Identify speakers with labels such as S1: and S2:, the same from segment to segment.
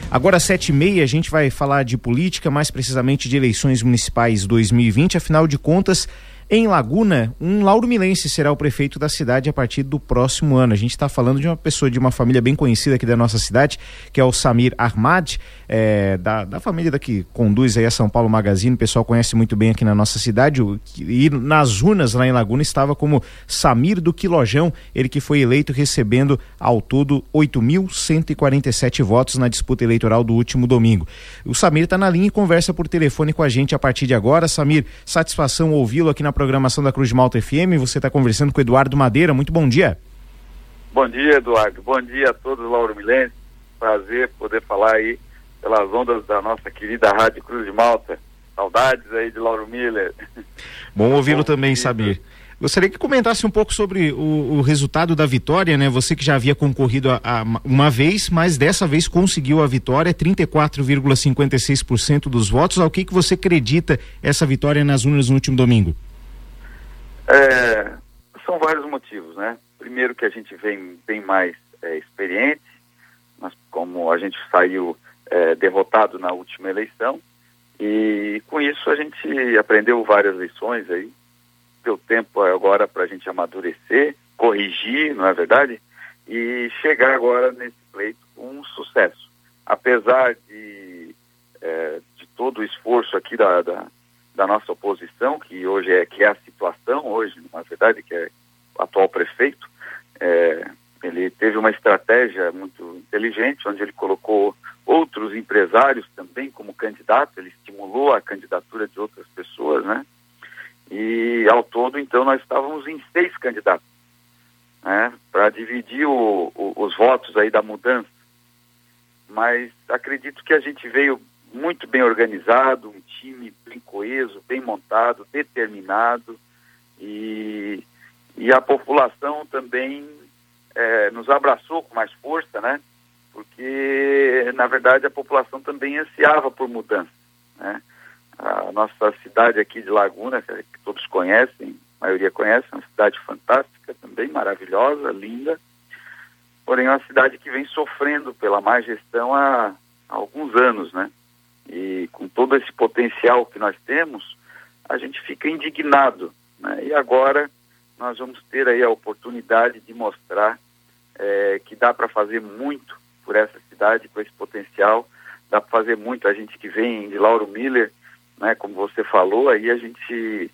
S1: Agora, às 7h30, a gente vai falar de política, mais precisamente de eleições municipais 2020. Afinal de contas, em Laguna, um lauromilense será o prefeito da cidade a partir do próximo ano. A gente está falando de uma pessoa, de uma família bem conhecida aqui da nossa cidade, que é o Samir Ahmad, da família que conduz aí a São Paulo Magazine. O pessoal conhece muito bem aqui na nossa cidade. E nas urnas lá em Laguna estava como Samir do Quilojão, ele que foi eleito recebendo ao todo 8.147 votos na disputa eleitoral do último domingo. O Samir está na linha e conversa por telefone com a gente a partir de agora. Samir, satisfação ouvi-lo aqui na programação da Cruz de Malta FM. Você está conversando com o Eduardo Madeira. Muito bom dia.
S2: Bom dia, Eduardo. Bom dia a todos os lauromilenses. Prazer poder falar aí pelas ondas da nossa querida Rádio Cruz de Malta. Saudades aí de Lauro Miller.
S1: Bom ouvi-lo também, Samir. Gostaria que comentasse um pouco sobre o resultado da vitória, né? Você que já havia concorrido uma vez, mas dessa vez conseguiu a vitória, 34,56% dos votos. Ao que você acredita essa vitória nas urnas no último domingo?
S2: São vários motivos, né? Primeiro que a gente vem bem mais experiente, mas como a gente saiu derrotado na última eleição, e com isso a gente aprendeu várias lições aí. Deu tempo agora para a gente amadurecer, corrigir, não é verdade? E chegar agora nesse pleito com um sucesso. Apesar de todo o esforço aqui da nossa oposição, que hoje que é a situação hoje, na verdade, que é o atual prefeito, ele teve uma estratégia muito inteligente, onde ele colocou outros empresários também como candidato, ele estimulou a candidatura de outras pessoas, né? E ao todo, então, nós estávamos em 6 candidatos, né, para dividir os votos aí da mudança. Mas acredito que a gente veio muito bem organizado, um time bem coeso, bem montado, determinado, e a população também nos abraçou com mais força, né? Porque, na verdade, a população também ansiava por mudança, né? A nossa cidade aqui de Laguna, que todos conhecem, a maioria conhece, é uma cidade fantástica também, maravilhosa, linda, porém é uma cidade que vem sofrendo pela má gestão há alguns anos, né? E com todo esse potencial que nós temos, a gente fica indignado, né? E agora nós vamos ter aí a oportunidade de mostrar que dá para fazer muito por essa cidade, com esse potencial, dá para fazer muito. A gente que vem de Lauro Miller, né, como você falou, aí a gente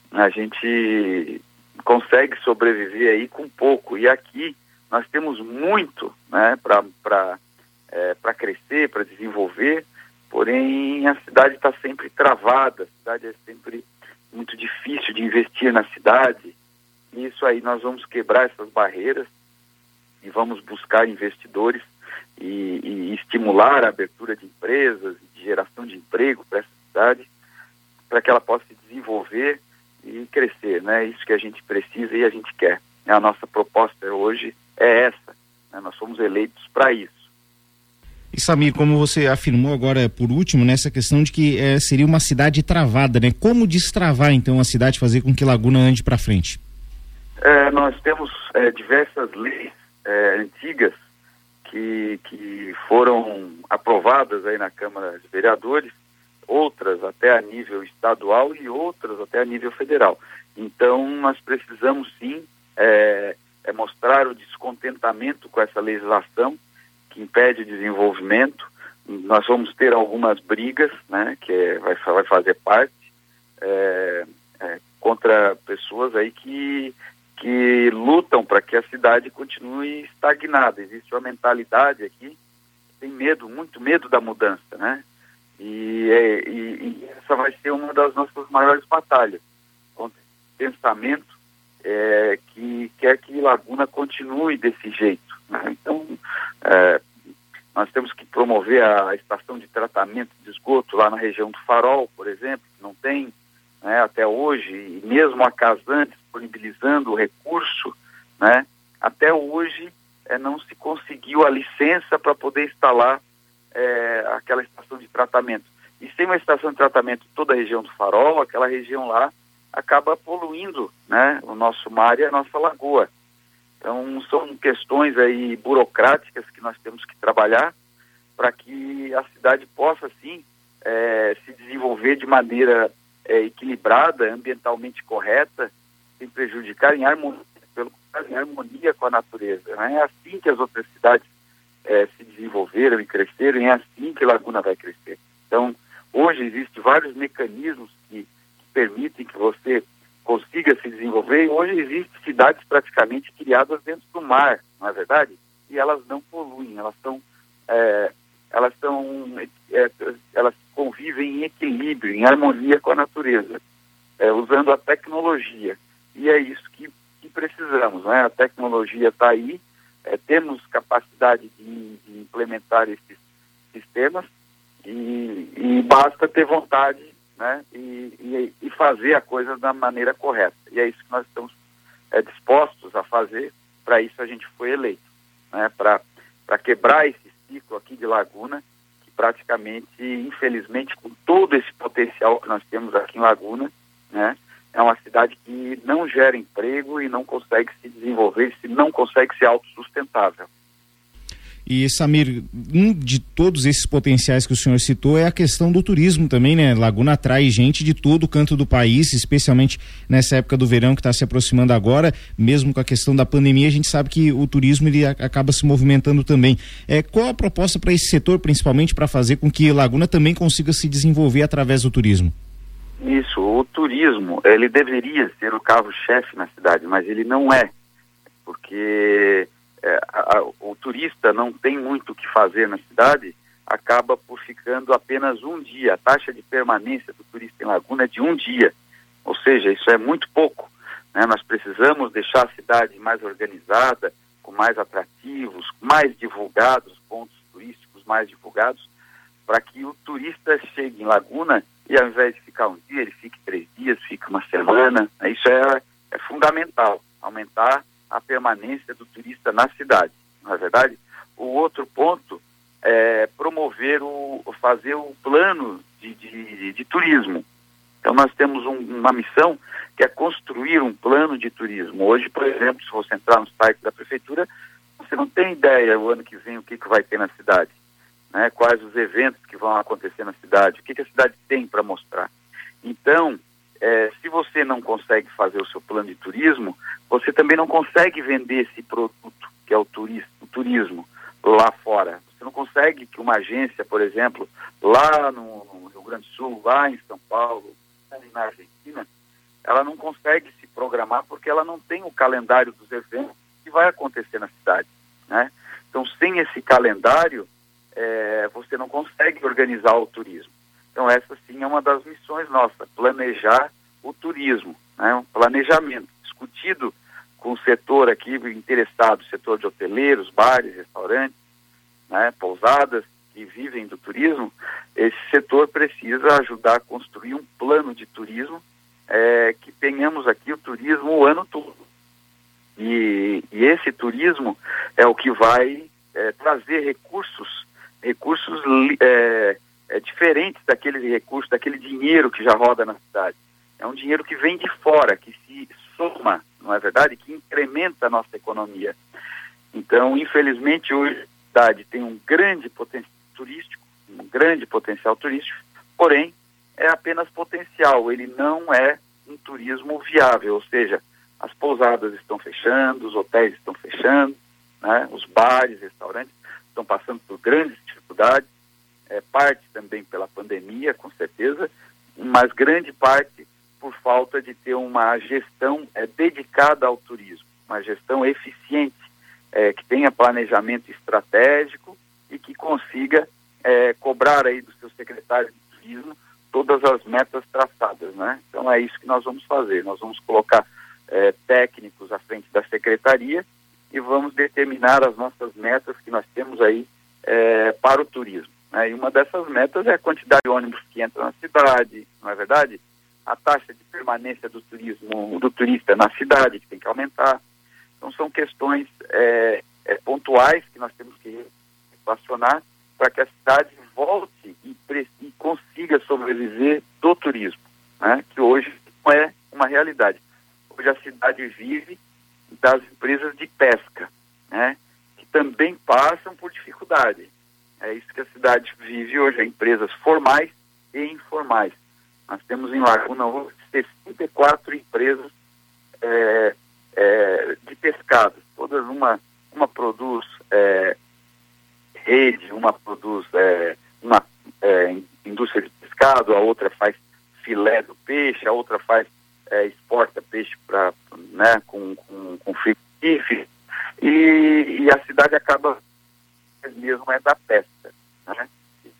S2: consegue sobreviver aí com pouco, e aqui nós temos muito, né, para crescer, para desenvolver, porém a cidade está sempre travada, a cidade é sempre muito difícil de investir na cidade, e isso aí nós vamos quebrar essas barreiras e vamos buscar investidores e estimular a abertura de empresas, de geração de emprego para essa cidade, para que ela possa se desenvolver e crescer, né? Isso que a gente precisa e a gente quer. A nossa proposta hoje é essa, né? Nós fomos eleitos para isso.
S1: E Samir, como você afirmou agora por último, nessa questão de que seria uma cidade travada, né? Como destravar então a cidade, fazer com que Laguna ande para frente?
S2: Nós temos diversas leis antigas que foram aprovadas aí na Câmara de Vereadores, outras até a nível estadual e outras até a nível federal. Então, nós precisamos sim mostrar o descontentamento com essa legislação que impede o desenvolvimento. Nós vamos ter algumas brigas, né, que vai fazer parte, contra pessoas aí que lutam para que a cidade continue estagnada. Existe uma mentalidade aqui que tem medo, muito medo da mudança, né? E essa vai ser uma das nossas maiores batalhas contra esse pensamento que quer que Laguna continue desse jeito, né? Então, nós temos que promover a estação de tratamento de esgoto lá na região do Farol, por exemplo, que não tem, né, até hoje, e mesmo a Casan disponibilizando o recurso, né, até hoje não se conseguiu a licença para poder instalar aquela estação de tratamento. E sem uma estação de tratamento em toda a região do Farol, aquela região lá acaba poluindo, né, o nosso mar e a nossa lagoa. Então, são questões aí burocráticas que nós temos que trabalhar, para que a cidade possa, sim, se desenvolver de maneira equilibrada, ambientalmente correta, sem prejudicar, em harmonia, pelo contrário, em harmonia com a natureza. Né? É assim que as outras cidades se desenvolveram e cresceram, e é assim que Laguna vai crescer. Então, hoje existem vários mecanismos que permitem que você consiga se desenvolver, e hoje existem cidades praticamente criadas dentro do mar, não é verdade? E elas não poluem, elas convivem em equilíbrio, em harmonia com a natureza, usando a tecnologia. E é isso que precisamos, né? A tecnologia está aí, temos capacidade de implementar esses sistemas e basta ter vontade, né? E fazer a coisa da maneira correta. E é isso que nós estamos dispostos a fazer. Para isso a gente foi eleito, né? Para quebrar esse ciclo aqui de Laguna, que praticamente, infelizmente, com todo esse potencial que nós temos aqui em Laguna, né? É uma cidade que não gera emprego e não consegue se desenvolver, não consegue ser autossustentável.
S1: E, Samir, um de todos esses potenciais que o senhor citou é a questão do turismo também, né? Laguna atrai gente de todo o canto do país, especialmente nessa época do verão que está se aproximando agora, mesmo com a questão da pandemia, a gente sabe que o turismo ele acaba se movimentando também. Qual a proposta para esse setor, principalmente, para fazer com que Laguna também consiga se desenvolver através do turismo?
S2: Isso, o turismo, ele deveria ser o carro-chefe na cidade, mas ele não é, porque o turista não tem muito o que fazer na cidade, acaba por ficando apenas um dia. A taxa de permanência do turista em Laguna é de um dia, ou seja, isso é muito pouco, né? Nós precisamos deixar a cidade mais organizada, com mais atrativos, mais divulgados, pontos turísticos mais divulgados, para que o turista chegue em Laguna e ao invés de ficar um dia, ele fique 3 dias, fique uma semana. Isso é fundamental, aumentar a permanência do turista na cidade, não é verdade? O outro ponto é promover, fazer o plano de turismo. Então nós temos uma missão que é construir um plano de turismo. Hoje, por exemplo, se você entrar no site da prefeitura, você não tem ideia o ano que vem o que vai ter na cidade, né? Quais os eventos que vão acontecer na cidade, o que a cidade tem para mostrar. Então, se você não consegue fazer o seu plano de turismo, você também não consegue vender esse produto, que é o turismo, lá fora. Você não consegue que uma agência, por exemplo, lá no Rio Grande do Sul, lá em São Paulo, na Argentina, ela não consegue se programar porque ela não tem o calendário dos eventos que vai acontecer na cidade, né? Então, sem esse calendário, você não consegue organizar o turismo. Então, essa sim é uma das missões nossas, planejar o turismo, né? Um planejamento discutido com o setor aqui interessado, setor de hoteleiros, bares, restaurantes, né, pousadas que vivem do turismo. Esse setor precisa ajudar a construir um plano de turismo, que tenhamos aqui o turismo o ano todo. E esse turismo é o que vai trazer recursos diferentes daqueles recursos, daquele dinheiro que já roda na cidade. É um dinheiro que vem de fora, que se soma, não é verdade? Que incrementa a nossa economia. Então, infelizmente, hoje a cidade tem um grande potencial turístico, porém, é apenas potencial, ele não é um turismo viável, ou seja, as pousadas estão fechando, os hotéis estão fechando, né? Os bares, restaurantes estão passando por grandes dificuldades, parte também pela pandemia, com certeza, mas grande parte por falta de ter uma gestão dedicada ao turismo, uma gestão eficiente, que tenha planejamento estratégico e que consiga cobrar aí do seu secretário de turismo todas as metas traçadas, né? Então é isso que nós vamos fazer, nós vamos colocar técnicos à frente da secretaria e vamos determinar as nossas metas que nós temos aí para o turismo, né? E uma dessas metas é a quantidade de ônibus que entra na cidade, não é verdade? A taxa de permanência do turista na cidade, que tem que aumentar. Então são questões pontuais que nós temos que equacionar para que a cidade volte e consiga sobreviver do turismo, né? Que hoje não é uma realidade. Hoje a cidade vive das empresas de pesca, né? Que também passam por dificuldade. É isso que a cidade vive hoje, empresas formais e informais. Nós temos em Laguna hoje 64 empresas de pescado. Todas uma produz rede, uma produz indústria de pescado, a outra faz filé do peixe, a outra faz exporta peixe para, né, com frigorífico, e a cidade acaba mesmo da pesca, né?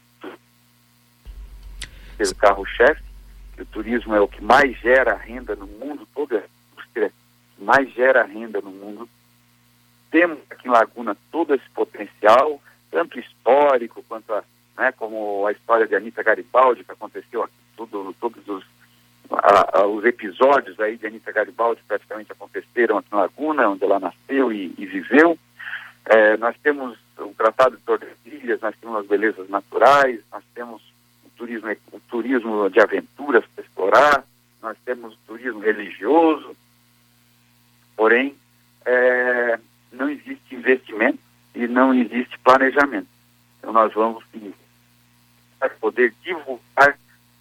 S2: Ser o carro-chefe, que o turismo é o que mais gera renda no mundo, toda a indústria que mais gera renda no mundo. Temos aqui em Laguna todo esse potencial, tanto histórico quanto como a história de Anita Garibaldi, que aconteceu aqui, todos os episódios aí de Anita Garibaldi praticamente aconteceram aqui em Laguna, onde ela nasceu e viveu. Nós temos o Tratado de Tordesilhas, nós temos as belezas naturais, nós temos o turismo de aventuras para explorar, nós temos o turismo religioso, porém não existe investimento e não existe planejamento. Então nós vamos poder divulgar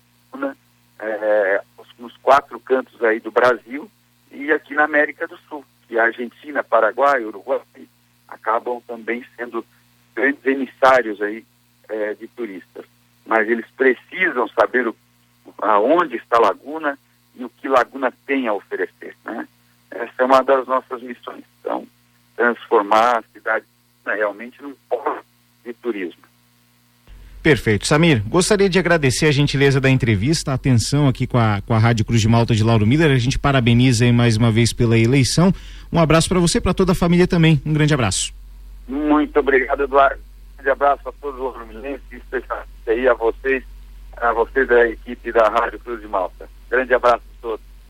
S2: nos 4 cantos aí do Brasil e aqui na América do Sul, que a Argentina, Paraguai, Uruguai acabam também sendo grandes emissários aí de turistas. Mas eles precisam saber aonde está Laguna e o que Laguna tem a oferecer, né? Essa é uma das nossas missões. Então, transformar a cidade realmente num polo de turismo.
S1: Perfeito. Samir, gostaria de agradecer a gentileza da entrevista, a atenção aqui com a Rádio Cruz de Malta de Lauro Miller. A gente parabeniza aí mais uma vez pela eleição. Um abraço para você e para toda a família também. Um grande abraço.
S2: Muito obrigado, Eduardo. Um grande abraço a todos os lauromilenses, especialmente aí a vocês da equipe da Rádio Cruz de Malta. Grande abraço.